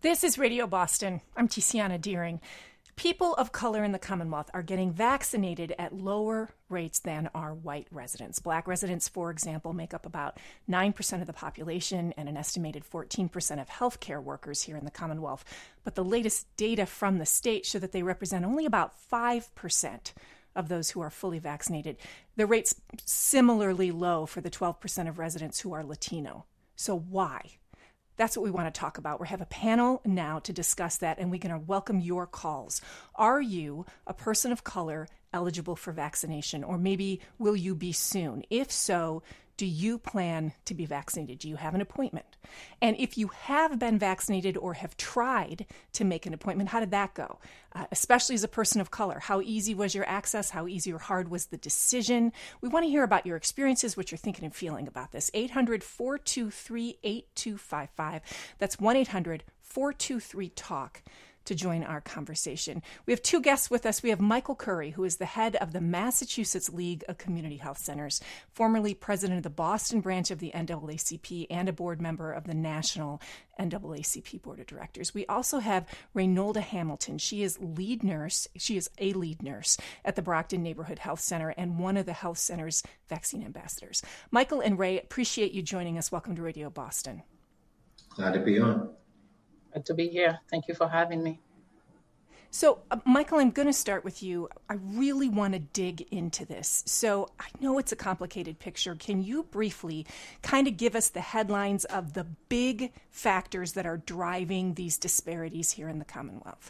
This is Radio Boston. I'm Tiziana Deering. People of color in the Commonwealth are getting vaccinated at lower rates than our white residents. Black residents, for example, make up about 9% of the population and an estimated 14% of healthcare workers here in the Commonwealth. But the latest data from the state show that they represent only about 5% of those who are fully vaccinated. The rate's similarly low for the 12% of residents who are Latino. So why? That's what we want to talk about. We have a panel now to discuss that, and we're going to welcome your calls. Are you a person of color eligible for vaccination, or maybe will you be soon? If so, do you plan to be vaccinated? Do you have an appointment? And if you have been vaccinated or have tried to make an appointment, how did that go? Especially as a person of color, how easy was your access? How easy or hard was the decision? We want to hear about your experiences, what you're thinking and feeling about this. 800-423-8255. That's 1-800-423-TALK. To join our conversation. We have two guests with us. We have Michael Curry, who is the head of the Massachusetts League of Community Health Centers, formerly president of the Boston branch of the NAACP and a board member of the National NAACP Board of Directors. We also have Reynolda Hamilton. She is a lead nurse at the Brockton Neighborhood Health Center and one of the health center's vaccine ambassadors. Michael and Ray, appreciate you joining us. Welcome to Radio Boston. Glad to be on. Good to be here. Thank you for having me. So, Michael, I'm going to start with you. I really want to dig into this. So I know it's a complicated picture. Can you briefly kind of give us the headlines of the big factors that are driving these disparities here in the Commonwealth?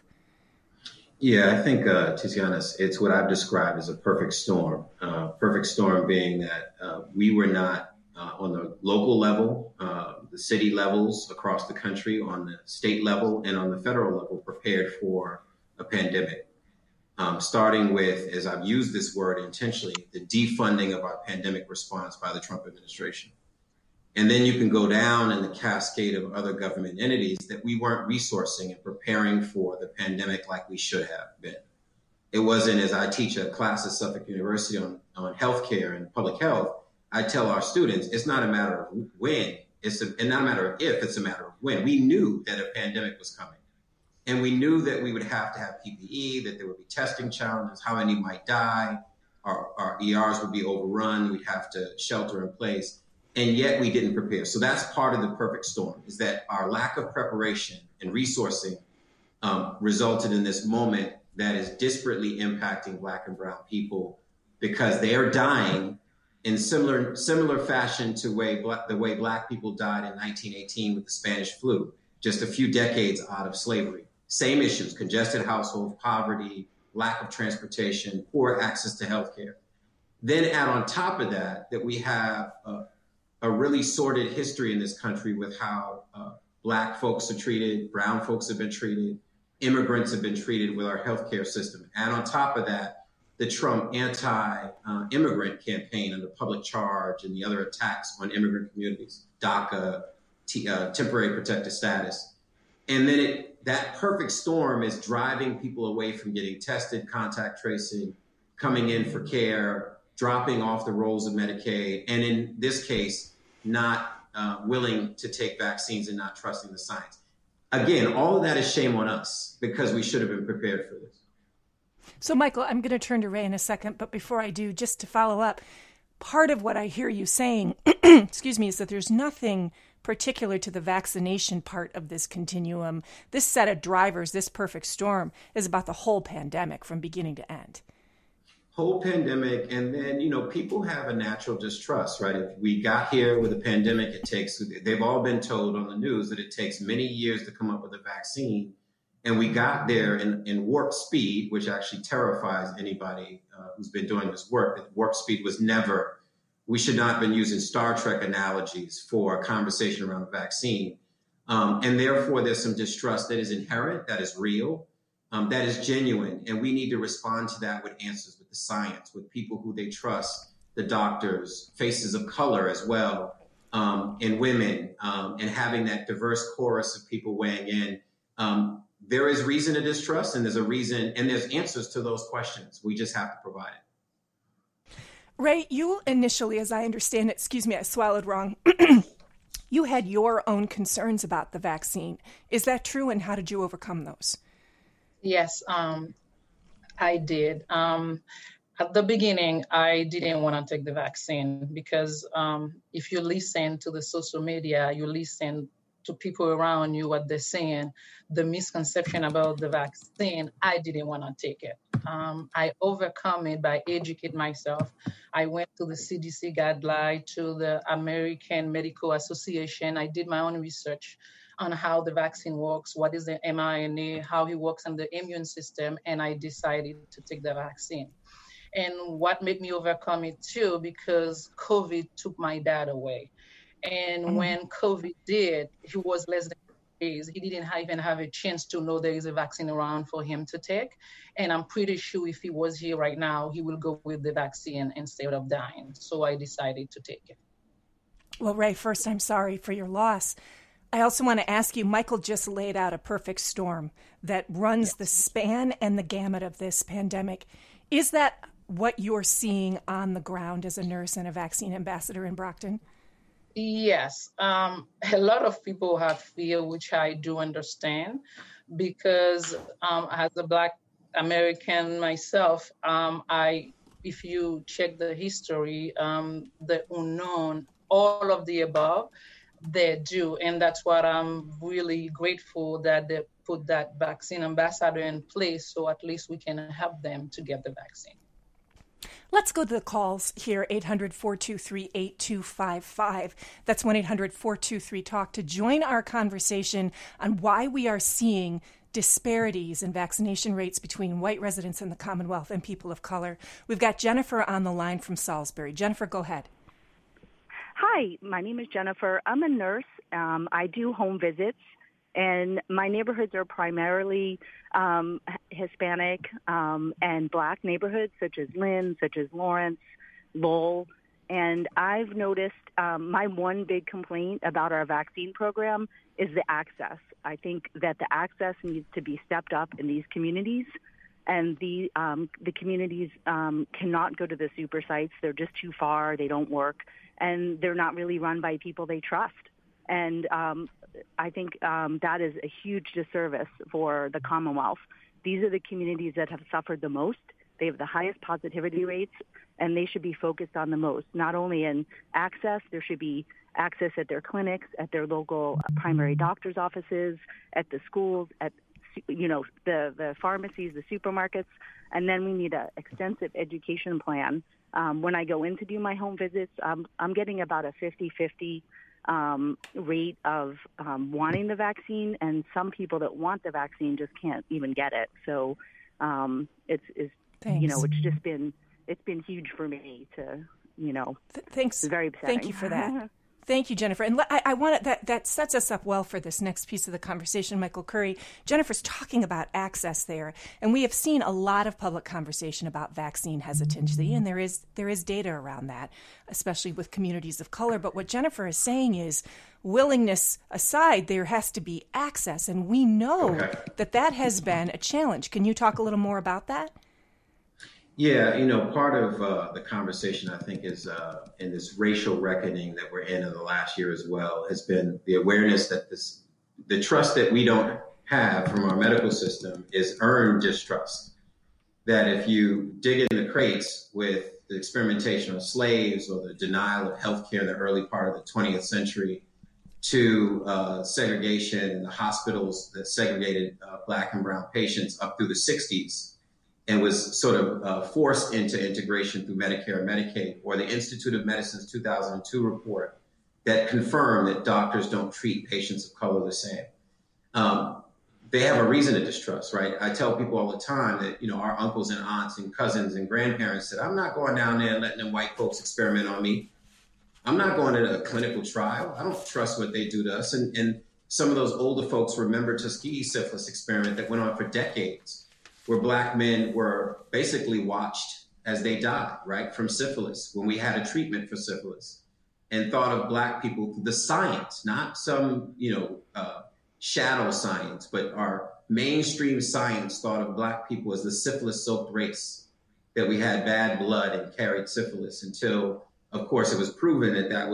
Yeah, I think, Tiziana, it's what I've described as a perfect storm. Perfect storm being that we were not on the local level, the city levels across the country, on the state level, and on the federal level, prepared for a pandemic. Starting with, as I've used this word intentionally, the defunding of our pandemic response by the Trump administration. And then you can go down in the cascade of other government entities that we weren't resourcing and preparing for the pandemic like we should have been. It wasn't, as I teach a class at Suffolk University on healthcare and public health, I tell our students, it's not a matter of when, and not a matter of if, it's a matter of when. We knew that a pandemic was coming. And we knew that we would have to have PPE, that there would be testing challenges, how many might die, our ERs would be overrun, we'd have to shelter in place, and yet we didn't prepare. So that's part of the perfect storm, is that our lack of preparation and resourcing resulted in this moment that is disparately impacting Black and brown people because they are dying in similar fashion to the way Black people died in 1918 with the Spanish flu, just a few decades out of slavery. Same issues: congested households, poverty, lack of transportation, poor access to healthcare. Then add on top of that we have a really sordid history in this country with how Black folks are treated, brown folks have been treated, immigrants have been treated with our healthcare system. And on top of that, the Trump anti-immigrant campaign and the public charge and the other attacks on immigrant communities, DACA, temporary protected status. And then that perfect storm is driving people away from getting tested, contact tracing, coming in for care, dropping off the rolls of Medicaid, and in this case, not willing to take vaccines and not trusting the science. Again, all of that is shame on us because we should have been prepared for this. So, Michael, I'm going to turn to Ray in a second, but before I do, just to follow up, part of what I hear you saying, excuse me, is that there's nothing particular to the vaccination part of this continuum. This set of drivers, this perfect storm, is about the whole pandemic from beginning to end. Whole pandemic, and then, people have a natural distrust, right? If we got here with a pandemic, they've all been told on the news that it takes many years to come up with a vaccine. And we got there in warp speed, which actually terrifies anybody who's been doing this work. That warp speed was never, we should not have been using Star Trek analogies for a conversation around a vaccine. And therefore, there's some distrust that is inherent, that is real, that is genuine. And we need to respond to that with answers, with the science, with people who they trust, the doctors, faces of color as well, and women, and having that diverse chorus of people weighing in. There is reason to distrust, and there's a reason, and there's answers to those questions. We just have to provide it. Ray, you initially, as I understand it, excuse me, I swallowed wrong. You had your own concerns about the vaccine. Is that true, and how did you overcome those? Yes, I did. At the beginning, I didn't want to take the vaccine because if you listen to the social media, you listen to people around you, what they're saying, the misconception about the vaccine, I didn't want to take it. I overcome it by educate myself. I went to the CDC guideline, to the American Medical Association. I did my own research on how the vaccine works, what is the mRNA, how it works on the immune system, and I decided to take the vaccine. And what made me overcome it too, because COVID took my dad away. And when COVID did, he was less than days. He didn't even have a chance to know there is a vaccine around for him to take. And I'm pretty sure if he was here right now, he will go with the vaccine instead of dying. So I decided to take it. Well, Ray, first, I'm sorry for your loss. I also want to ask you, Michael just laid out a perfect storm that runs the span and the gamut of this pandemic. Is that what you're seeing on the ground as a nurse and a vaccine ambassador in Brockton? Yes. A lot of people have fear, which I do understand, because as a Black American myself, if you check the history, the unknown, all of the above, they do. And that's what I'm really grateful that they put that vaccine ambassador in place, so at least we can help them to get the vaccine. Let's go to the calls here, 800-423-8255. That's 1-800-423-TALK to join our conversation on why we are seeing disparities in vaccination rates between white residents in the Commonwealth and people of color. We've got Jennifer on the line from Salisbury. Jennifer, go ahead. Hi, my name is Jennifer. I'm a nurse. I do home visits, and my neighborhoods are primarily Hispanic and Black neighborhoods, such as Lynn, such as Lawrence, Lowell. And I've noticed my one big complaint about our vaccine program is the access. I think that the access needs to be stepped up in these communities, and the communities cannot go to the super sites. They're just too far. They don't work, and they're not really run by people they trust. And I think that is a huge disservice for the Commonwealth. These are the communities that have suffered the most. They have the highest positivity rates, and they should be focused on the most. Not only in access, there should be access at their clinics, at their local primary doctor's offices, at the schools, at the pharmacies, the supermarkets, and then we need an extensive education plan. When I go in to do my home visits, I'm getting about a 50-50 rate of wanting the vaccine, and some people that want the vaccine just can't even get it. So it's been huge for me to, Thanks. It's very upsetting. Thank you for that. Thank you, Jennifer. And I want that sets us up well for this next piece of the conversation, Michael Curry. Jennifer's talking about access there, and we have seen a lot of public conversation about vaccine hesitancy, and there is data around that, especially with communities of color. But what Jennifer is saying is, willingness aside, there has to be access, and we know that has been a challenge. Can you talk a little more about that? Yeah, part of the conversation, I think, is in this racial reckoning that we're in the last year as well, has been the awareness that the trust that we don't have from our medical system is earned distrust. That if you dig in the crates with the experimentation on slaves or the denial of healthcare in the early part of the 20th century to segregation in the hospitals that segregated Black and brown patients up through the 60s, and was sort of forced into integration through Medicare and Medicaid, or the Institute of Medicine's 2002 report that confirmed that doctors don't treat patients of color the same. They have a reason to distrust, right? I tell people all the time that, our uncles and aunts and cousins and grandparents said, I'm not going down there and letting them white folks experiment on me. I'm not going to a clinical trial. I don't trust what they do to us. And some of those older folks remember Tuskegee syphilis experiment that went on for decades, where Black men were basically watched as they died, right, from syphilis, when we had a treatment for syphilis, and thought of Black people, the science, not some, shadow science, but our mainstream science thought of Black people as the syphilis-soaked race, that we had bad blood and carried syphilis, until, of course, it was proven that was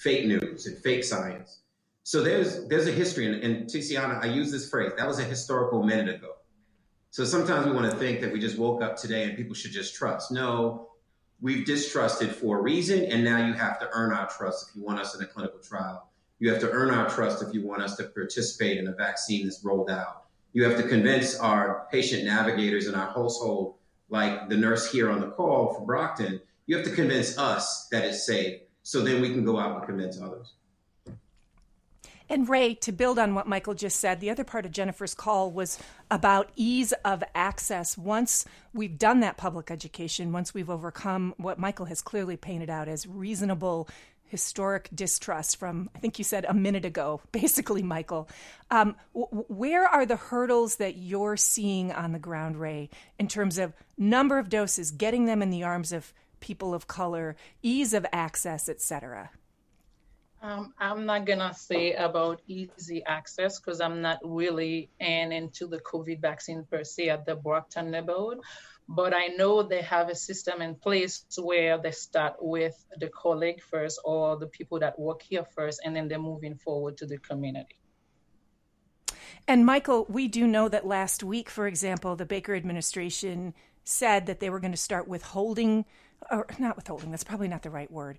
fake news and fake science. So there's a history, and Tiziana, I use this phrase, that was a historical minute ago. So sometimes we want to think that we just woke up today and people should just trust. No, we've distrusted for a reason, and now you have to earn our trust if you want us in a clinical trial. You have to earn our trust if you want us to participate in a vaccine that's rolled out. You have to convince our patient navigators in our household, like the nurse here on the call for Brockton, you have to convince us that it's safe, so then we can go out and convince others. And Ray, to build on what Michael just said, the other part of Jennifer's call was about ease of access. Once we've done that public education, once we've overcome what Michael has clearly painted out as reasonable historic distrust from, I think you said a minute ago, basically, Michael, where are the hurdles that you're seeing on the ground, Ray, in terms of number of doses, getting them in the arms of people of color, ease of access, et cetera? I'm not going to say about easy access because I'm not really into the COVID vaccine per se at the Brockton neighborhood. But I know they have a system in place where they start with the colleague first or the people that work here first, and then they're moving forward to the community. And Michael, we do know that last week, for example, the Baker administration said that they were going to start withholding, or not withholding, that's probably not the right word,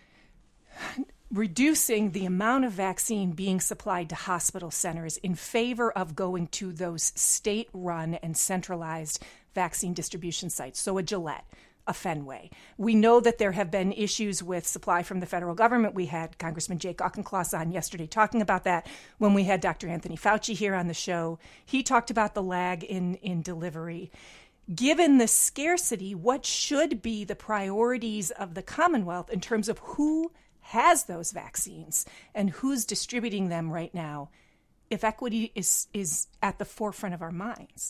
reducing the amount of vaccine being supplied to hospital centers in favor of going to those state-run and centralized vaccine distribution sites. So a Gillette, a Fenway. We know that there have been issues with supply from the federal government. We had Congressman Jake Auchincloss on yesterday talking about that when we had Dr. Anthony Fauci here on the show. He talked about the lag in delivery. Given the scarcity, what should be the priorities of the Commonwealth in terms of who has those vaccines and who's distributing them right now, if equity is at the forefront of our minds?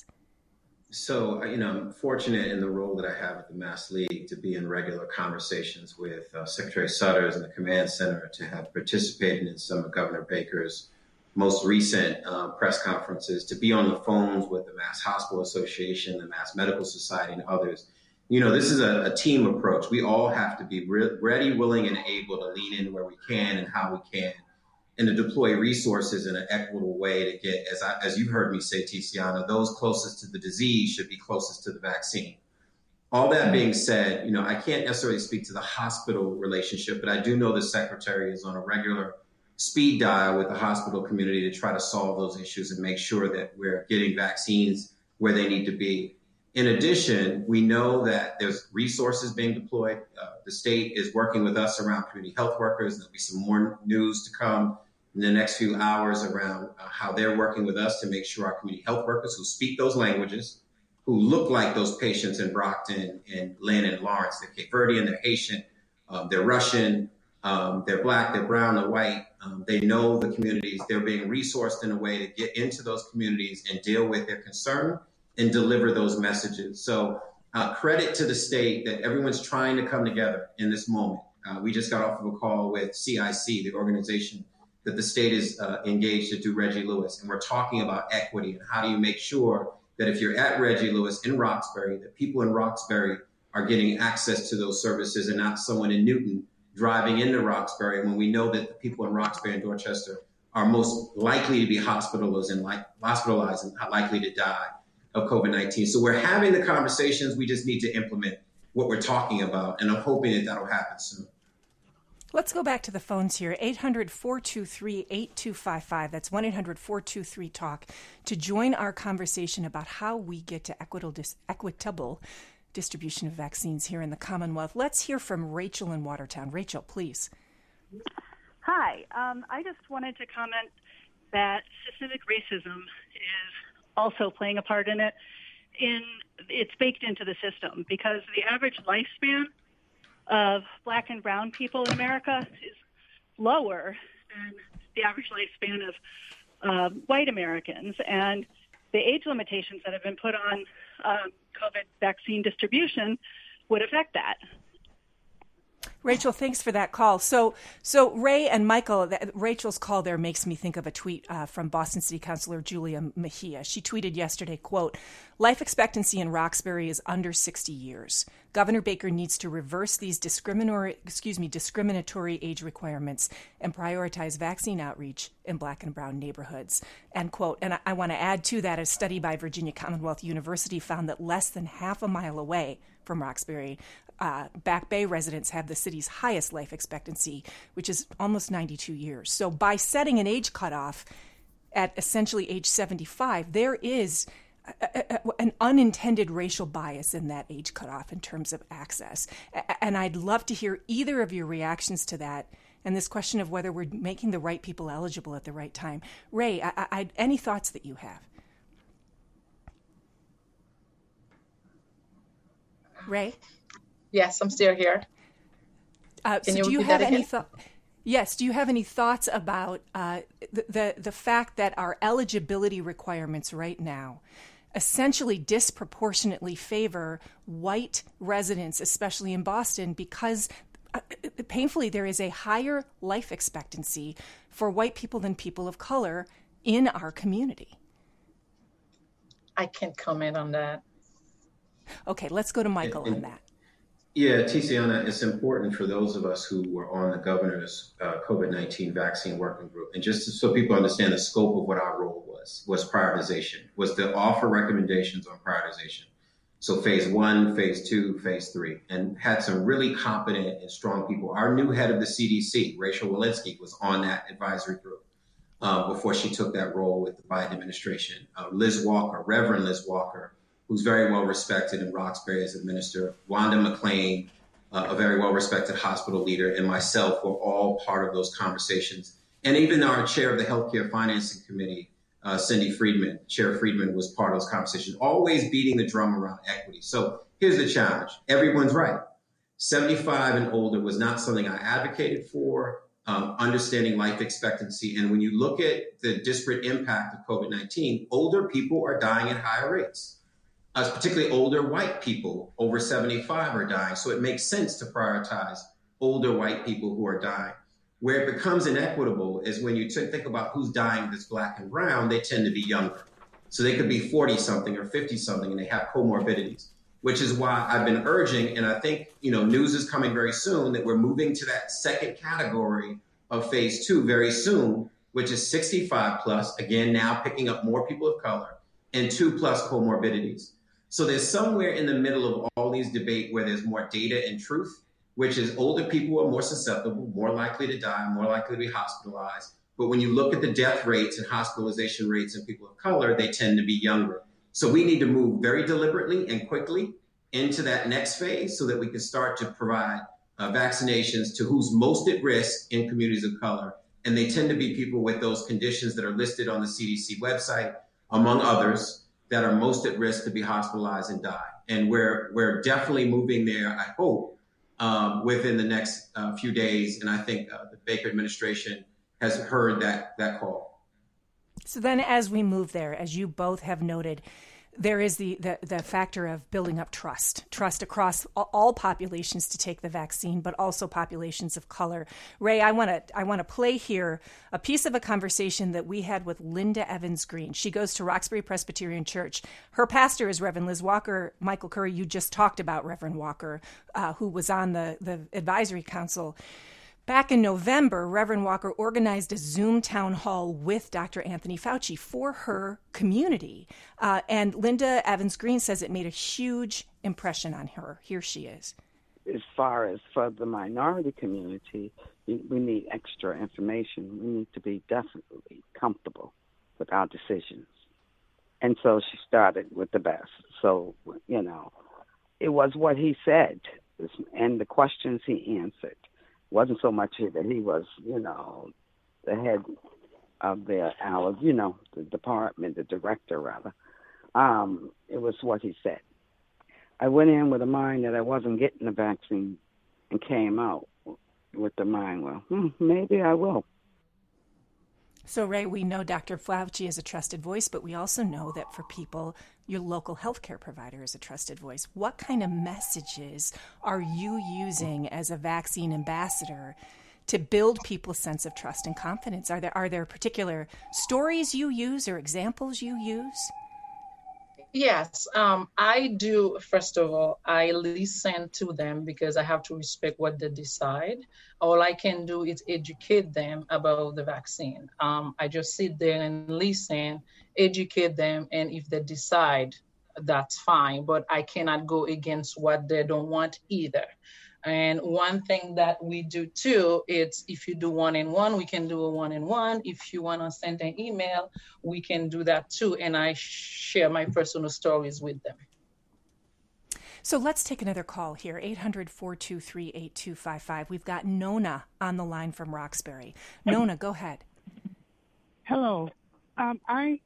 So, I'm fortunate in the role that I have at the Mass League to be in regular conversations with Secretary Sutters and the Command Center, to have participated in some of Governor Baker's most recent press conferences, to be on the phones with the Mass Hospital Association, the Mass Medical Society, and others. This is a team approach. We all have to be ready, willing, and able to lean in where we can and how we can, and to deploy resources in an equitable way to get, as you heard me say, Tiziana, those closest to the disease should be closest to the vaccine. All that being said, I can't necessarily speak to the hospital relationship, but I do know the Secretary is on a regular speed dial with the hospital community to try to solve those issues and make sure that we're getting vaccines where they need to be. In addition, we know that there's resources being deployed. The state is working with us around community health workers. There'll be some more news to come in the next few hours around how they're working with us to make sure our community health workers who speak those languages, who look like those patients in Brockton and Lynn and Lawrence, they're Cape Verdean, they're Haitian, they're Russian, they're Black, they're brown, they're white. They know the communities. They're being resourced in a way to get into those communities and deal with their concern and deliver those messages. So credit to the state that everyone's trying to come together in this moment. We just got off of a call with CIC, the organization that the state is engaged to do Reggie Lewis. And we're talking about equity and how do you make sure that if you're at Reggie Lewis in Roxbury, that people in Roxbury are getting access to those services and not someone in Newton driving into Roxbury, when we know that the people in Roxbury and Dorchester are most likely to be hospitalized and likely to die of COVID-19. So we're having the conversations. We just need to implement what we're talking about. And I'm hoping that that'll happen soon. Let's go back to the phones here. 800-423-8255. That's 1-800-423-TALK to join our conversation about how we get to equitable distribution of vaccines here in the Commonwealth. Let's hear from Rachel in Watertown. Rachel, please. Hi. I just wanted to comment that systemic racism is also playing a part in it. It's baked into the system because the average lifespan of Black and brown people in America is lower than the average lifespan of white Americans. And the age limitations that have been put on COVID vaccine distribution would affect that. Rachel, thanks for that call. So Ray and Michael, Rachel's call there makes me think of a tweet from Boston City Councilor Julia Mejia. She tweeted yesterday, quote, "Life expectancy in Roxbury is under 60 years. Governor Baker needs to reverse these discriminatory age requirements and prioritize vaccine outreach in Black and brown neighborhoods, end quote. And I want to add to that, a study by Virginia Commonwealth University found that less than half a mile away from Roxbury, Back Bay residents have the city's highest life expectancy, which is almost 92 years. So by setting an age cutoff at essentially age 75, there is an unintended racial bias in that age cutoff in terms of access. And I'd love to hear either of your reactions to that and this question of whether we're making the right people eligible at the right time. Ray, any thoughts that you have? Ray? Yes, I'm still here. So do you have any thoughts? Yes. Do you have any thoughts about the fact that our eligibility requirements right now essentially disproportionately favor white residents, especially in Boston, because painfully there is a higher life expectancy for white people than people of color in our community? I can't comment on that. Okay, let's go to Michael on that. Yeah, Tiziana, it's important for those of us who were on the governor's COVID-19 vaccine working group, and just so people understand the scope of what our role was prioritization, was to offer recommendations on prioritization. So phase 1, phase 2, phase 3, and had some really competent and strong people. Our new head of the CDC, Rachel Walensky, was on that advisory group before she took that role with the Biden administration. Liz Walker, Reverend Liz Walker, who's very well respected in Roxbury as a minister, Wanda McLean, a very well respected hospital leader, and myself were all part of those conversations. And even our chair of the Healthcare Financing Committee, Cindy Friedman, Chair Friedman, was part of those conversations, always beating the drum around equity. So here's the challenge. Everyone's right. 75 and older was not something I advocated for, understanding life expectancy. And when you look at the disparate impact of COVID-19, older people are dying at higher rates. Particularly older white people over 75 are dying. So it makes sense to prioritize older white people who are dying. Where it becomes inequitable is when you think about who's dying that's Black and brown, they tend to be younger. So they could be 40-something or 50-something and they have comorbidities, which is why I've been urging, and I think news is coming very soon, that we're moving to that second category of phase 2 very soon, which is 65 plus, again, now picking up more people of color, and 2+ comorbidities. So there's somewhere in the middle of all these debate where there's more data and truth, which is older people are more susceptible, more likely to die, more likely to be hospitalized. But when you look at the death rates and hospitalization rates in people of color, they tend to be younger. So we need to move very deliberately and quickly into that next phase so that we can start to provide vaccinations to who's most at risk in communities of color. And they tend to be people with those conditions that are listed on the CDC website, among others, that are most at risk to be hospitalized and die. And we're definitely moving there, I hope, within the next few days. And I think the Baker administration has heard that call. So then as we move there, as you both have noted, there is the factor of building up trust across all populations to take the vaccine, but also populations of color. Ray, I want to play here a piece of a conversation that we had with Linda Evans Green. She goes to Roxbury Presbyterian Church. Her pastor is Reverend Liz Walker. Michael Curry, you just talked about Reverend Walker, who was on the advisory council. Back in November, Reverend Walker organized a Zoom town hall with Dr. Anthony Fauci for her community. And Linda Evans Green says it made a huge impression on her. Here she is. As far as for the minority community, we need extra information. We need to be definitely comfortable with our decisions. And so she started with the best. So, it was what he said and the questions he answered. Wasn't so much that he was, the head of the department, the director, rather. It was what he said. I went in with a mind that I wasn't getting the vaccine and came out with the mind, maybe I will. So, Ray, we know Dr. Fauci is a trusted voice, but we also know that for people, your local healthcare provider is a trusted voice. What kind of messages are you using as a vaccine ambassador to build people's sense of trust and confidence? Are there particular stories you use or examples you use? Yes, I do. First of all, I listen to them because I have to respect what they decide. All I can do is educate them about the vaccine. I just sit there and listen, educate them, and if they decide, that's fine. But I cannot go against what they don't want either. And one thing that we do too, it's if you do one-on-one, we can do a one-on-one. If you want to send an email, we can do that too. And I share my personal stories with them. So let's take another call here, 800-423-8255. We've got Nona on the line from Roxbury. Nona, go ahead. Hello. I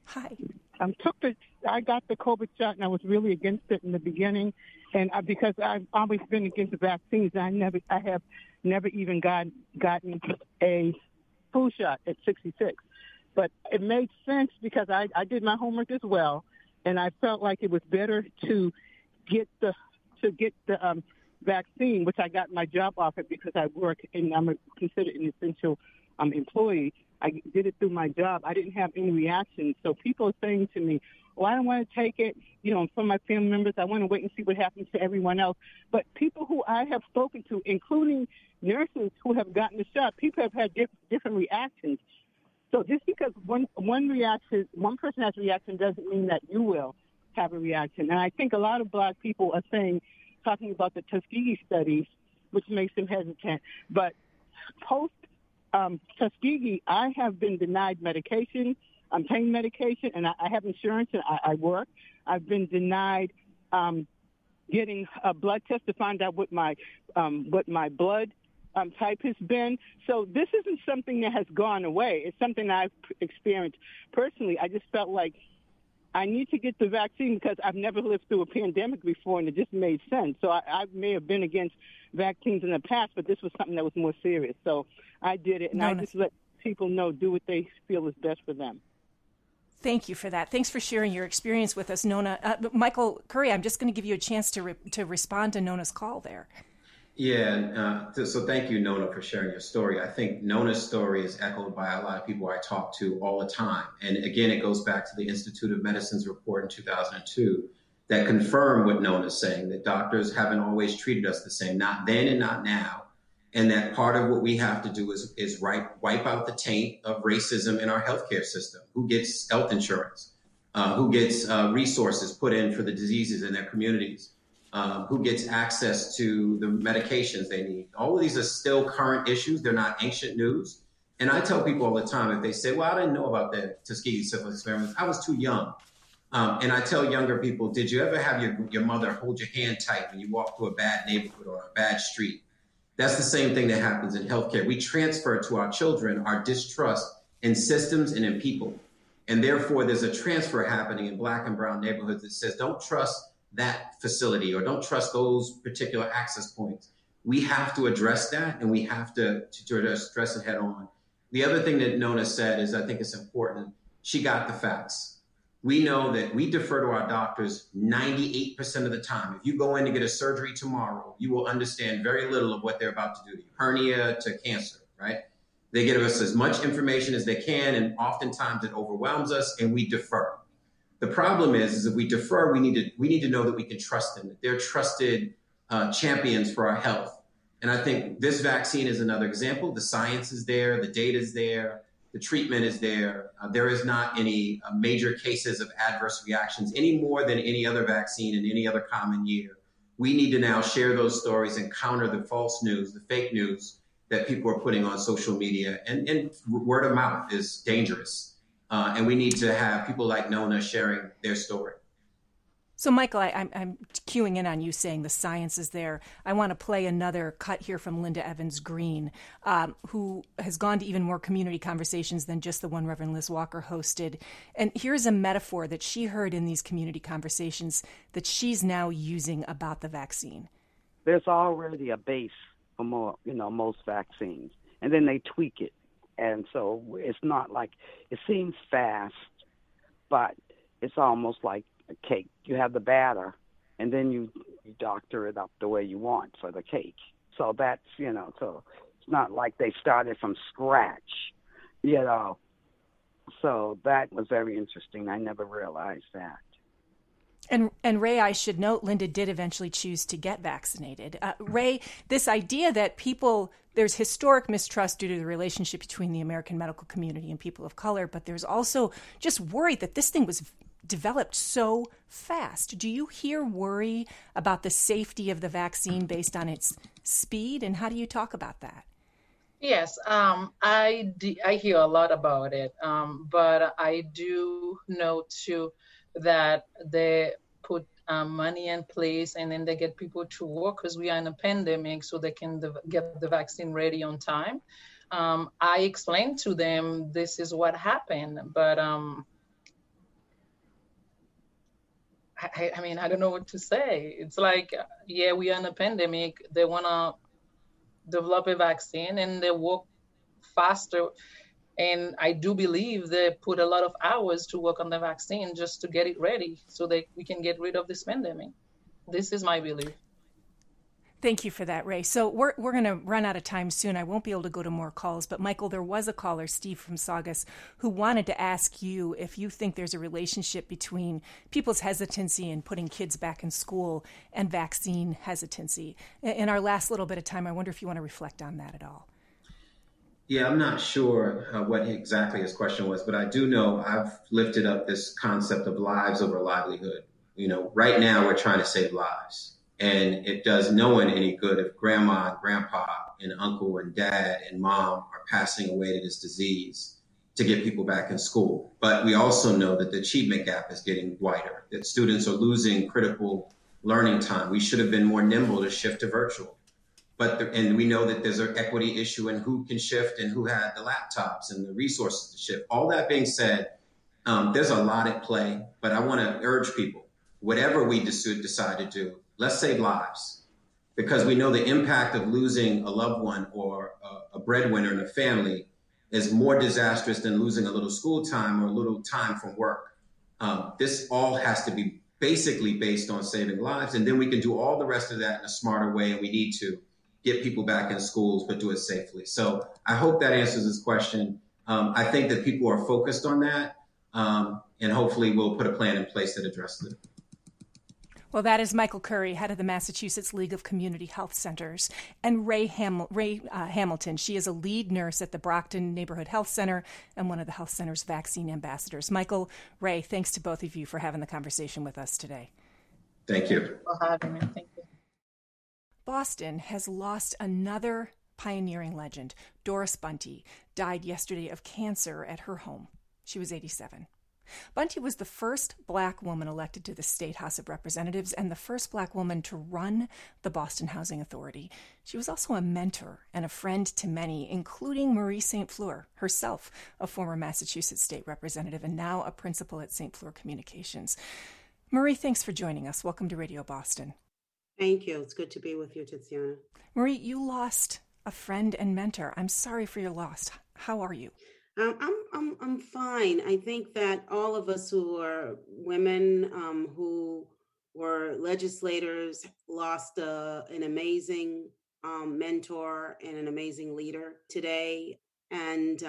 got the COVID shot, and I was really against it in the beginning, and because I've always been against the vaccines, I have never even gotten a flu shot at 66. But it made sense because I did my homework as well, and I felt like it was better to get the vaccine, which I got my job offered because I work and I'm considered an essential employee. I did it through my job. I didn't have any reactions. So people are saying to me, "Oh, I don't want to take it." From my family members, I want to wait and see what happens to everyone else. But people who I have spoken to, including nurses who have gotten the shot, people have had different reactions. So just because one person has a reaction doesn't mean that you will have a reaction. And I think a lot of Black people are talking about the Tuskegee studies, which makes them hesitant. But post Tuskegee, I have been denied medication, pain medication, and I have insurance and I work. I've been denied getting a blood test to find out what my blood type has been. So this isn't something that has gone away. It's something I've experienced personally. I just felt like I need to get the vaccine because I've never lived through a pandemic before, and it just made sense. So I may have been against vaccines in the past, but this was something that was more serious. So I did it, and I just let people know, do what they feel is best for them. Thank you for that. Thanks for sharing your experience with us, Nona. Michael Curry, I'm just going to give you a chance to respond to Nona's call there. Yeah, so thank you, Nona, for sharing your story. I think Nona's story is echoed by a lot of people I talk to all the time. And again, it goes back to the Institute of Medicine's report in 2002 that confirmed what Nona's saying, that doctors haven't always treated us the same, not then and not now. And that part of what we have to do is wipe out the taint of racism in our healthcare system. Who gets health insurance? Who gets resources put in for the diseases in their communities? Who gets access to the medications they need. All of these are still current issues. They're not ancient news. And I tell people all the time, if they say, well, I didn't know about the Tuskegee syphilis experiment, I was too young. And I tell younger people, did you ever have your mother hold your hand tight when you walk through a bad neighborhood or a bad street? That's the same thing that happens in healthcare. We transfer to our children our distrust in systems and in people. And therefore, there's a transfer happening in Black and brown neighborhoods that says, don't trust that facility or don't trust those particular access points. We have to address that, and we have to address it head on. The other thing that Nona said is, I think it's important. She got the facts. We know that we defer to our doctors 98% of the time. If you go in to get a surgery tomorrow, you will understand very little of what they're about to do to you, hernia to cancer, right? They give us as much information as they can, and oftentimes it overwhelms us, and we defer. The problem is if we defer, we need to know that we can trust them, that they're trusted champions for our health. And I think this vaccine is another example. The science is there, the data is there, the treatment is there. There is not any major cases of adverse reactions any more than any other vaccine in any other common year. We need to now share those stories and counter the false news, the fake news that people are putting on social media. And word of mouth is dangerous. And we need to have people like Nona sharing their story. So, Michael, I'm queuing in on you saying the science is there. I want to play another cut here from Linda Evans Green, who has gone to even more community conversations than just the one Reverend Liz Walker hosted. And here's a metaphor that she heard in these community conversations that she's now using about the vaccine. There's already a base for most vaccines, and then they tweak it. And so it's not like, it seems fast, but it's almost like a cake. You have the batter, and then you doctor it up the way you want for the cake. So that's, so it's not like they started from scratch, So that was very interesting. I never realized that. And Ray, I should note, Linda did eventually choose to get vaccinated. Ray, this idea that there's historic mistrust due to the relationship between the American medical community and people of color, but there's also just worry that this thing was developed so fast. Do you hear worry about the safety of the vaccine based on its speed, and how do you talk about that? Yes, I hear a lot about it, but I do know too that they put money in place and then they get people to work because we are in a pandemic so they can get the vaccine ready on time. I explained to them this is what happened, but I mean, I don't know what to say. It's like, yeah, we are in a pandemic. They want to develop a vaccine and they work faster. And I do believe they put a lot of hours to work on the vaccine just to get it ready so that we can get rid of this pandemic. This is my belief. Thank you for that, Ray. So we're going to run out of time soon. I won't be able to go to more calls. But, Michael, there was a caller, Steve from Saugus, who wanted to ask you if you think there's a relationship between people's hesitancy in putting kids back in school and vaccine hesitancy. In our last little bit of time, I wonder if you want to reflect on that at all. Yeah, I'm not sure what exactly his question was, but I do know I've lifted up this concept of lives over livelihood. You know, right now we're trying to save lives. And it does no one any good if grandma and grandpa and uncle and dad and mom are passing away to this disease to get people back in school. But we also know that the achievement gap is getting wider, that students are losing critical learning time. We should have been more nimble to shift to virtual. And we know that there's an equity issue in who can shift and who had the laptops and the resources to shift. All that being said, there's a lot at play, but I want to urge people, whatever we decide to do, let's save lives, because we know the impact of losing a loved one or a breadwinner in a family is more disastrous than losing a little school time or a little time from work. This all has to be basically based on saving lives, and then we can do all the rest of that in a smarter way, and we need to get people back in schools, but do it safely. So I hope that answers this question. I think that people are focused on that, and hopefully we'll put a plan in place that addresses it. Well, that is Michael Curry, head of the Massachusetts League of Community Health Centers, and Ray Hamilton. She is a lead nurse at the Brockton Neighborhood Health Center and one of the health center's vaccine ambassadors. Michael, Ray, thanks to both of you for having the conversation with us today. Thank you. Thank you for having me. Thank you. Boston has lost another pioneering legend. Doris Bunty died yesterday of cancer at her home. She was 87. Bunty was the first Black woman elected to the State House of Representatives and the first Black woman to run the Boston Housing Authority. She was also a mentor and a friend to many, including Marie St. Fleur, herself a former Massachusetts State Representative and now a principal at St. Fleur Communications. Marie, thanks for joining us. Welcome to Radio Boston. Thank you. It's good to be with you, Tiziana. Marie, you lost a friend and mentor. I'm sorry for your loss. How are you? I'm fine. I think that all of us who are women who were legislators lost an amazing mentor and an amazing leader today. And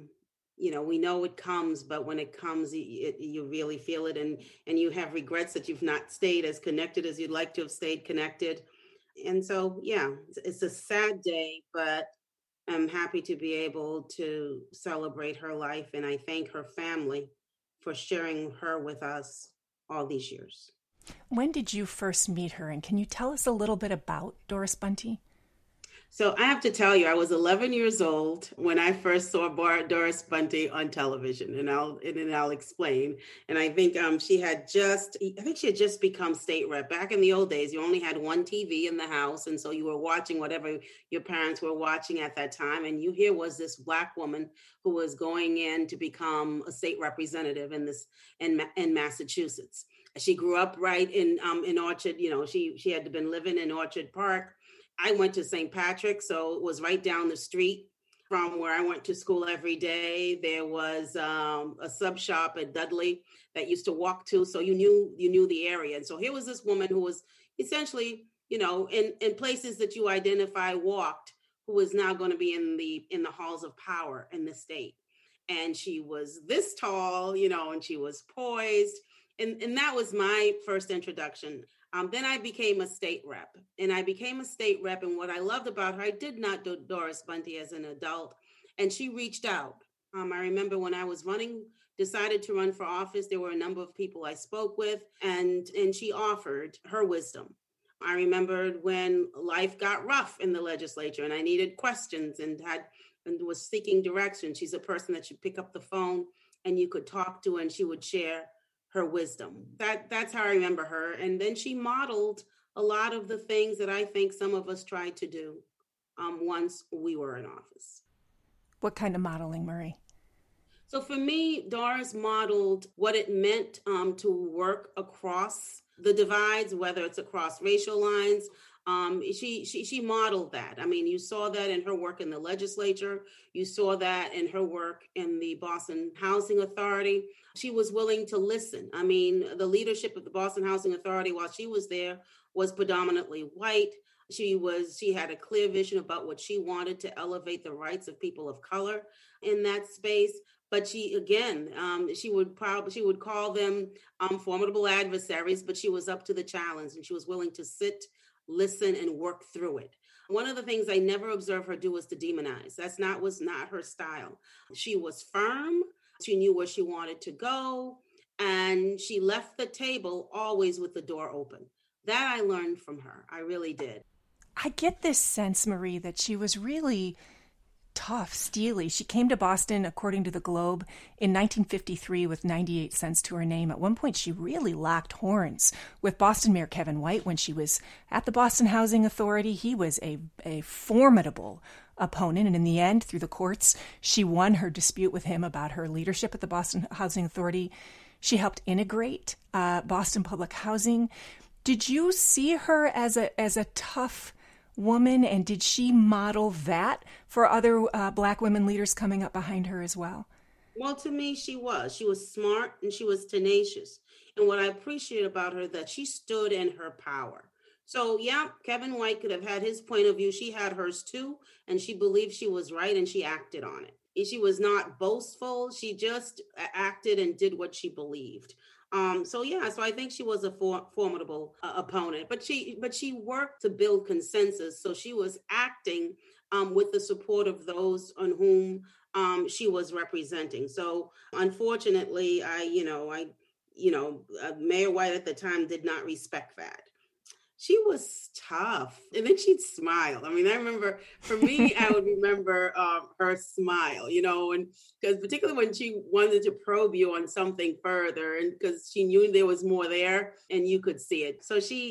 we know it comes, but when it comes, you really feel it, and you have regrets that you've not stayed as connected as you'd like to have stayed connected. And so, yeah, it's a sad day, but I'm happy to be able to celebrate her life, and I thank her family for sharing her with us all these years. When did you first meet her, and can you tell us a little bit about Doris Bunty? So I have to tell you, I was 11 years old when I first saw Doris Bunty on television, and I'll explain. And I think she had just become state rep. Back in the old days, you only had one TV in the house, and so you were watching whatever your parents were watching at that time. And here was this Black woman who was going in to become a state representative in Massachusetts. She grew up right in Orchard. She had been living in Orchard Park. I went to St. Patrick's, so it was right down the street from where I went to school every day. There was a sub shop at Dudley that used to walk to, so you knew the area. And so here was this woman who was essentially, in places that you identify walked, who was now going to be in the halls of power in the state. And she was this tall, and she was poised. And that was my first introduction. Then I became a state rep. And what I loved about her, I did not do Doris Bunty as an adult. And she reached out. I remember when I was decided to run for office, there were a number of people I spoke with, and she offered her wisdom. I remembered when life got rough in the legislature and I needed questions and was seeking direction. She's a person that you pick up the phone and you could talk to, and she would share her wisdom. That's how I remember her. And then she modeled a lot of the things that I think some of us tried to do once we were in office. What kind of modeling, Marie? So for me, Doris modeled what it meant to work across the divides, whether it's across racial lines. She modeled that. I mean, you saw that in her work in the legislature. You saw that in her work in the Boston Housing Authority. She was willing to listen. I mean, the leadership of the Boston Housing Authority, while she was there, was predominantly white. She had a clear vision about what she wanted to elevate the rights of people of color in that space. But she would call them formidable adversaries, but she was up to the challenge and she was willing to sit, listen, and work through it. One of the things I never observed her do was to demonize. Was not her style. She was firm. She knew where she wanted to go, and she left the table always with the door open. That I learned from her. I really did. I get this sense, Marie, that she was really tough, steely. She came to Boston, according to the Globe, in 1953 with 98 cents to her name. At one point, she really locked horns with Boston Mayor Kevin White when she was at the Boston Housing Authority. He was a formidable opponent, and in the end, through the courts, she won her dispute with him about her leadership at the Boston Housing Authority. She helped integrate Boston Public Housing. Did you see her as a tough woman, and did she model that for other Black women leaders coming up behind her as well? Well, to me, she was smart and she was tenacious. And what I appreciate about her, that she stood in her power. So yeah, Kevin White could have had his point of view. She had hers too, and she believed she was right and she acted on it. She was not boastful. She just acted and did what she believed. So I think she was a formidable opponent, but she worked to build consensus. So she was acting with the support of those on whom she was representing. So unfortunately, Mayor White at the time did not respect that. She was tough, and then she'd smile. I mean, I remember, for me, I would remember her smile, and because particularly when she wanted to probe you on something further, and because she knew there was more there, and you could see it. So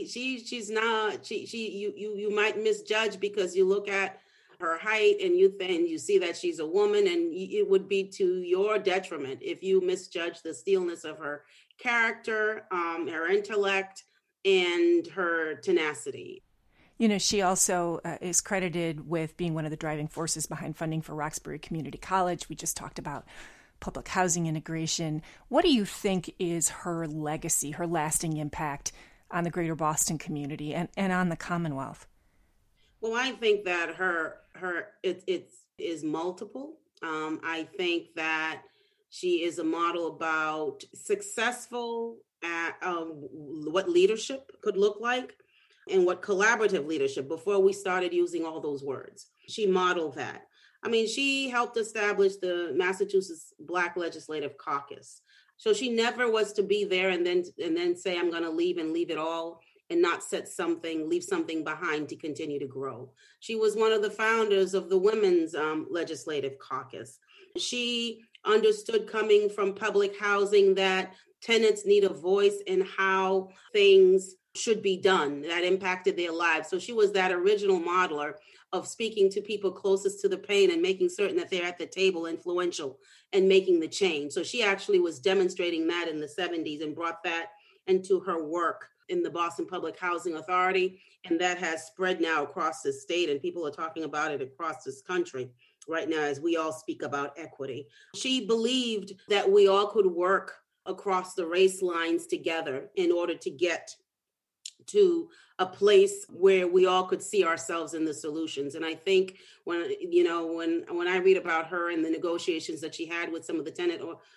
you might misjudge because you look at her height and you see that she's a woman, and it would be to your detriment if you misjudge the steelness of her character, her intellect, and her tenacity. She also is credited with being one of the driving forces behind funding for Roxbury Community College. We just talked about public housing integration. What do you think is her legacy, her lasting impact on the greater Boston community and on the Commonwealth? Well, I think that it is multiple. I think that she is a model about successful what leadership could look like and what collaborative leadership, before we started using all those words. She modeled that. I mean, she helped establish the Massachusetts Black Legislative Caucus. So she never was to be there and then say, I'm going to leave and leave it all and not leave something behind to continue to grow. She was one of the founders of the Women's Legislative Caucus. She understood, coming from public housing, that tenants need a voice in how things should be done that impacted their lives. So she was that original modeler of speaking to people closest to the pain and making certain that they're at the table, influential, and making the change. So she actually was demonstrating that in the 70s and brought that into her work in the Boston Public Housing Authority. And that has spread now across the state, and people are talking about it across this country right now as we all speak about equity. She believed that we all could work across the race lines together in order to get to a place where we all could see ourselves in the solutions. And I think when I read about her and the negotiations that she had with some of the tenant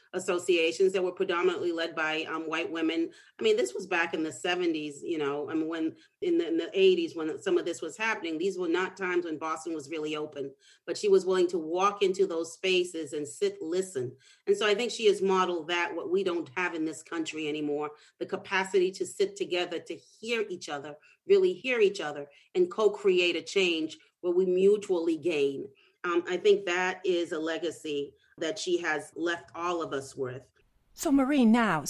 associations that were predominantly led by white women. I mean, this was back in the 70s, when in the 80s, when some of this was happening. These were not times when Boston was really open, but she was willing to walk into those spaces and sit, listen. And so I think she has modeled that, what we don't have in this country anymore, the capacity to sit together, to hear each other, really hear each other, and co-create a change where we mutually gain. I think that is a legacy that she has left all of us with. So Marie, now,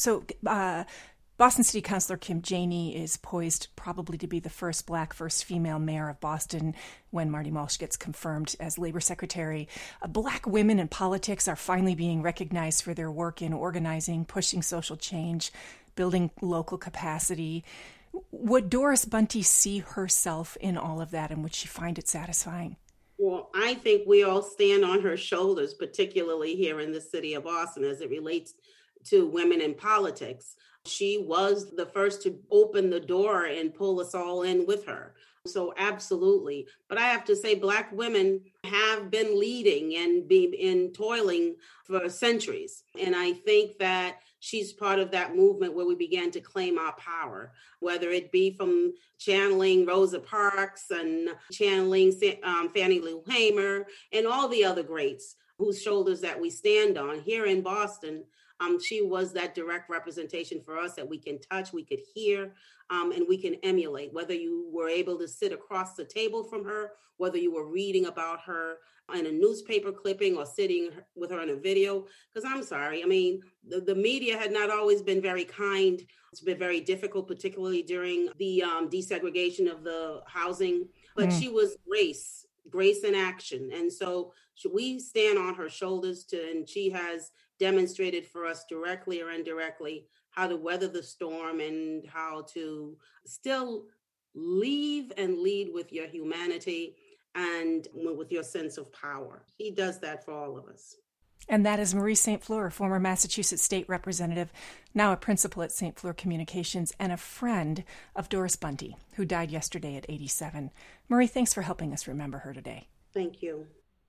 Boston City Councilor Kim Janey is poised probably to be the first Black, first female mayor of Boston when Marty Walsh gets confirmed as Labor Secretary. Black women in politics are finally being recognized for their work in organizing, pushing social change, building local capacity. Would Doris Bunty see herself in all of that, and would she find it satisfying? Well, I think we all stand on her shoulders, particularly here in the city of Boston, as it relates to women in politics. She was the first to open the door and pull us all in with her. So absolutely. But I have to say, Black women have been leading and toiling for centuries. And I think that she's part of that movement where we began to claim our power, whether it be from channeling Rosa Parks and channeling Fannie Lou Hamer and all the other greats whose shoulders that we stand on here in Boston. She was that direct representation for us that we can touch, we could hear, and we can emulate, whether you were able to sit across the table from her, whether you were reading about her in a newspaper clipping or sitting with her in a video. Because I'm sorry, I mean, the media had not always been very kind. It's been very difficult, particularly during the desegregation of the housing. But she was grace in action. And so we stand on her shoulders and she has demonstrated for us directly or indirectly how to weather the storm and how to still lead with your humanity and with your sense of power. He does that for all of us. And that is Marie St. Fleur, former Massachusetts state representative, now a principal at St. Fleur Communications and a friend of Doris Bunty, who died yesterday at 87. Marie, thanks for helping us remember her today. Thank you.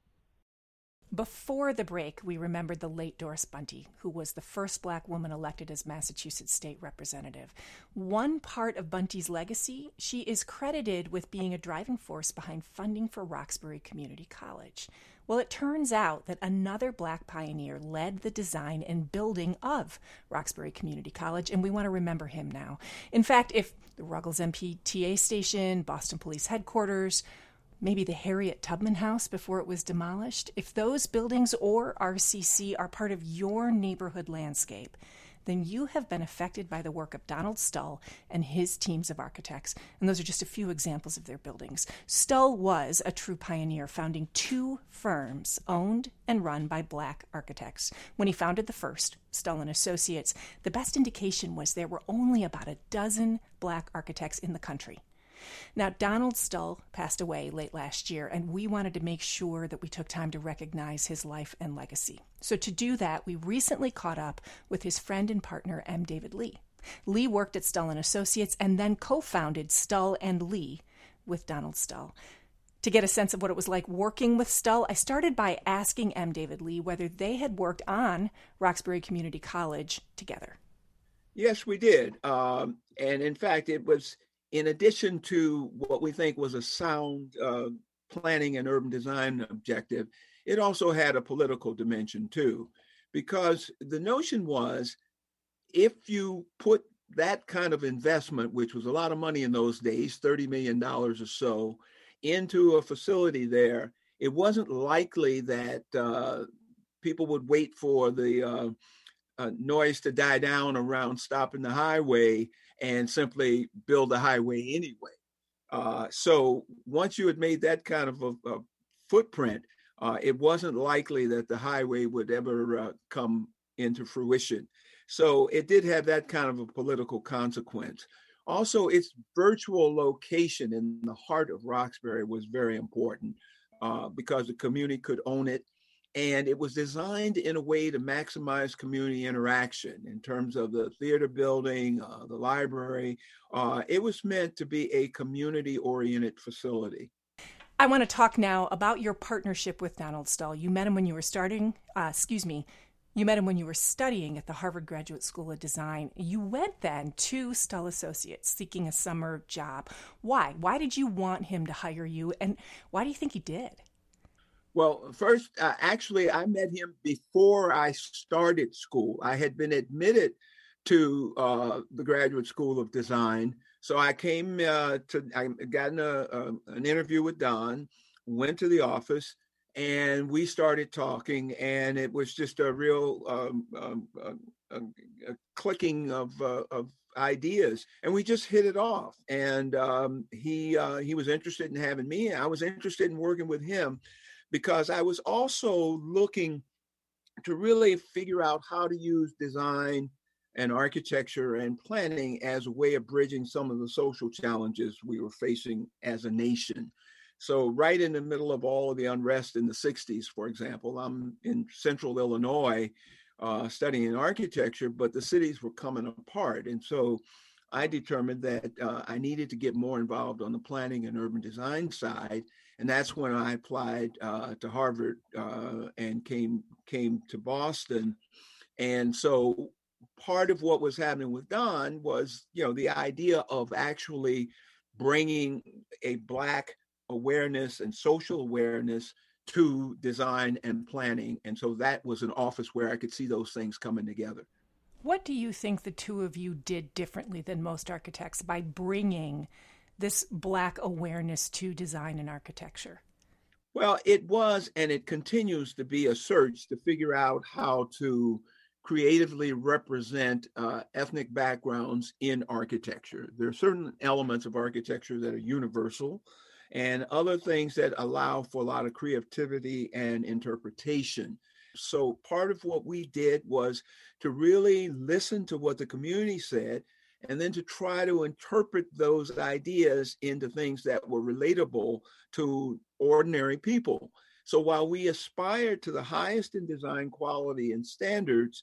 Before the break, we remembered the late Doris Bunty, who was the first Black woman elected as Massachusetts state representative. One part of Bunty's legacy, she is credited with being a driving force behind funding for Roxbury Community College. Well, it turns out that another Black pioneer led the design and building of Roxbury Community College, and we want to remember him now. In fact, if the Ruggles MPTA station, Boston Police Headquarters, maybe the Harriet Tubman House before it was demolished, if those buildings or RCC are part of your neighborhood landscape, then you have been affected by the work of Donald Stull and his teams of architects. And those are just a few examples of their buildings. Stull was a true pioneer, founding 2 firms owned and run by Black architects. When he founded the first, Stull and Associates, the best indication was there were only about a dozen Black architects in the country. Now, Donald Stull passed away late last year, and we wanted to make sure that we took time to recognize his life and legacy. So to do that, we recently caught up with his friend and partner, M. David Lee. Lee worked at Stull & Associates and then co-founded Stull & Lee with Donald Stull. To get a sense of what it was like working with Stull, I started by asking M. David Lee whether they had worked on Roxbury Community College together. Yes, we did. And in fact, it was in addition to what we think was a sound planning and urban design objective, it also had a political dimension too, because the notion was if you put that kind of investment, which was a lot of money in those days, $30 million or so, into a facility there, it wasn't likely that people would wait for the noise to die down around stopping the highway and simply build the highway anyway. So once you had made that kind of a footprint, it wasn't likely that the highway would ever come into fruition. So it did have that kind of a political consequence. Also, its virtual location in the heart of Roxbury was very important because the community could own it. And it was designed in a way to maximize community interaction in terms of the theater building, the library. It was meant to be a community-oriented facility. I want to talk now about your partnership with Donald Stull. You met him when you were You met him when you were studying at the Harvard Graduate School of Design. You went then to Stull Associates seeking a summer job. Why? Why did you want him to hire you, and why do you think he did? Well, first, actually, I met him before I started school. I had been admitted to the Graduate School of Design. So I came I got an interview with Don, went to the office, and we started talking, and it was just a real a clicking of ideas, and we just hit it off. And he was interested in having me, and I was interested in working with him, because I was also looking to really figure out how to use design and architecture and planning as a way of bridging some of the social challenges we were facing as a nation. So right in the middle of all of the unrest in the 60s, for example, I'm in central Illinois studying architecture, but the cities were coming apart. And so I determined that I needed to get more involved on the planning and urban design side. And that's when I applied to Harvard and came to Boston. And so part of what was happening with Don was, the idea of actually bringing a Black awareness and social awareness to design and planning. And so that was an office where I could see those things coming together. What do you think the two of you did differently than most architects by bringing this Black awareness to design and architecture? Well, it was, and it continues to be, a search to figure out how to creatively represent ethnic backgrounds in architecture. There are certain elements of architecture that are universal, and other things that allow for a lot of creativity and interpretation. So part of what we did was to really listen to what the community said, and then to try to interpret those ideas into things that were relatable to ordinary people. So while we aspired to the highest in design quality and standards,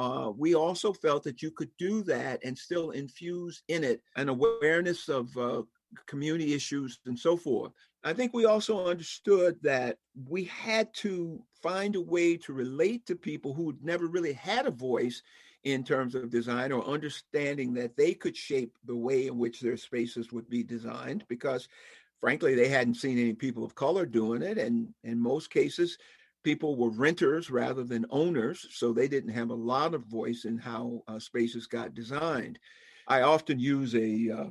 we also felt that you could do that and still infuse in it an awareness of community issues and so forth. I think we also understood that we had to find a way to relate to people who never really had a voice in terms of design, or understanding that they could shape the way in which their spaces would be designed, because frankly, they hadn't seen any people of color doing it. And in most cases, people were renters rather than owners, so they didn't have a lot of voice in how spaces got designed. I often use a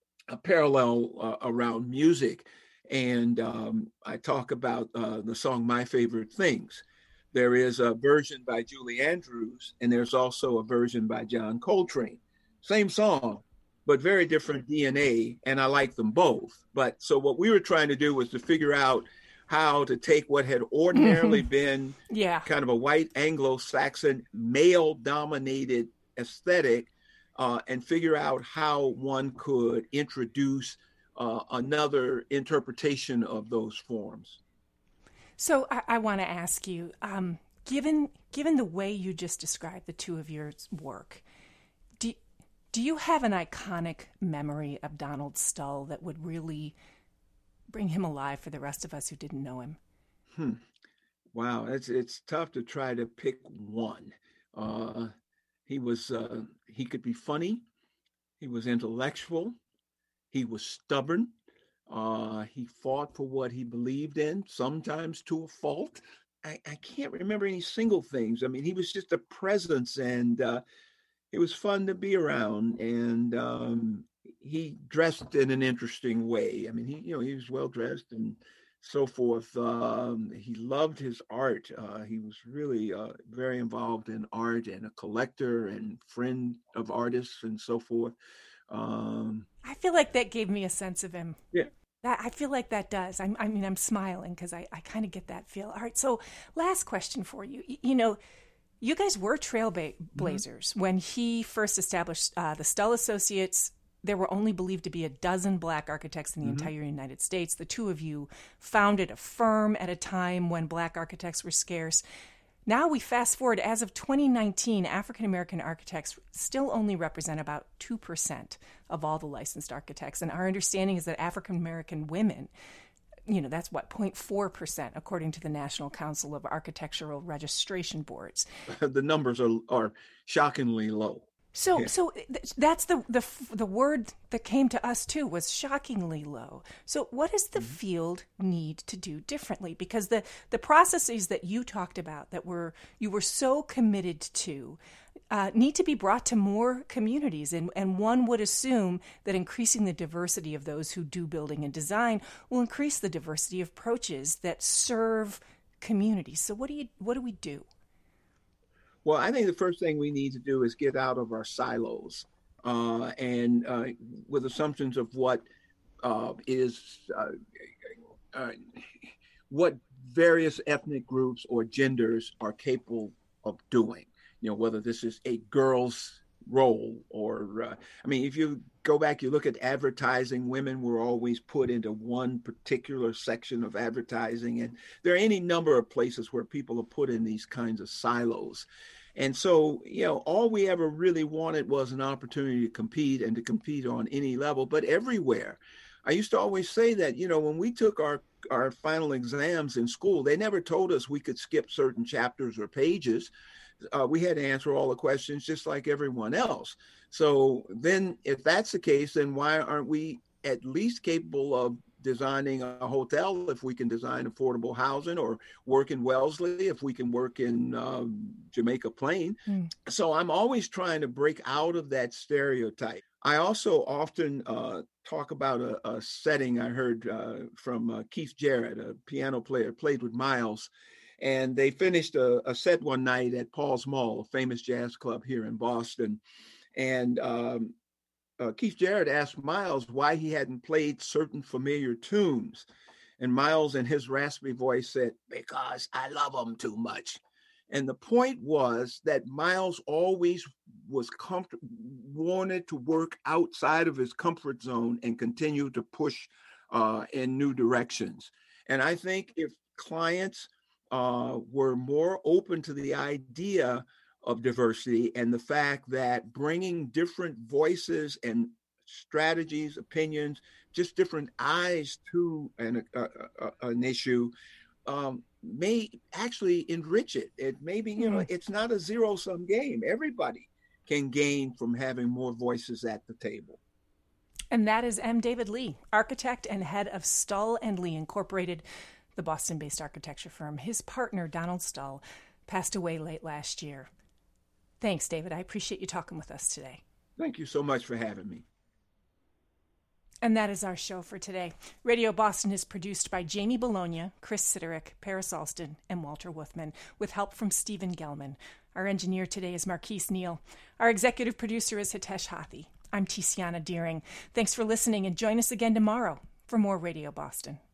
parallel around music, and I talk about the song My Favorite Things. There is a version by Julie Andrews, and there's also a version by John Coltrane. Same song, but very different DNA, and I like them both. But so what we were trying to do was to figure out how to take what had ordinarily been kind of a white Anglo-Saxon male-dominated aesthetic and figure out how one could introduce another interpretation of those forms. So I want to ask you, given the way you just described the two of your work, do you have an iconic memory of Donald Stull that would really bring him alive for the rest of us who didn't know him? Wow, it's tough to try to pick one. He could be funny. He was intellectual. He was stubborn. He fought for what he believed in, sometimes to a fault. I can't remember any single things. I mean, he was just a presence, and it was fun to be around. And he dressed in an interesting way. I mean, he was well dressed and so forth. He loved his art. He was really very involved in art, and a collector and friend of artists and so forth. I feel like that gave me a sense of him. Yeah. I feel like that does. I'm smiling because I kind of get that feel. All right. So last question for you. You guys were trailblazers when he first established the Stull Associates. There were only believed to be a dozen Black architects in the entire United States. The two of you founded a firm at a time when Black architects were scarce. Now we fast forward, as of 2019, African-American architects still only represent about 2% of all the licensed architects. And our understanding is that African-American women that's what, 0.4%, according to the National Council of Architectural Registration Boards. The numbers are shockingly low. So that's the word that came to us too, was shockingly low. So what does the field need to do differently? Because the processes that you talked about that you were so committed to need to be brought to more communities. And one would assume that increasing the diversity of those who do building and design will increase the diversity of approaches that serve communities. So what do we do? Well, I think the first thing we need to do is get out of our silos and with assumptions of what various ethnic groups or genders are capable of doing. Whether this is a girl's role or, if you go back, you look at advertising, women were always put into one particular section of advertising. And there are any number of places where people are put in these kinds of silos. And so, all we ever really wanted was an opportunity to compete and to compete on any level, but everywhere. I used to always say that, when we took our final exams in school, they never told us we could skip certain chapters or pages. We had to answer all the questions just like everyone else. So then if that's the case, then why aren't we at least capable of designing a hotel if we can design affordable housing, or work in Wellesley if we can work in Jamaica Plain? So I'm always trying to break out of that stereotype. I also often talk about a setting I heard from Keith Jarrett, a piano player, played with Miles. And they finished a set one night at Paul's Mall, a famous jazz club here in Boston. And Keith Jarrett asked Miles why he hadn't played certain familiar tunes. And Miles, in his raspy voice, said, "Because I love them too much." And the point was that Miles always was wanted to work outside of his comfort zone and continue to push in new directions. And I think if clients were more open to the idea of diversity and the fact that bringing different voices and strategies, opinions, just different eyes to an issue may actually enrich it. It may be, it's not a zero-sum game. Everybody can gain from having more voices at the table. And that is M. David Lee, architect and head of Stull & Lee Incorporated, the Boston-based architecture firm. His partner, Donald Stull, passed away late last year. Thanks, David. I appreciate you talking with us today. Thank you so much for having me. And that is our show for today. Radio Boston is produced by Jamie Bologna, Chris Siderick, Paris Alston, and Walter Wuthman, with help from Stephen Gelman. Our engineer today is Marquise Neal. Our executive producer is Hitesh Hathi. I'm Tiziana Deering. Thanks for listening, and join us again tomorrow for more Radio Boston.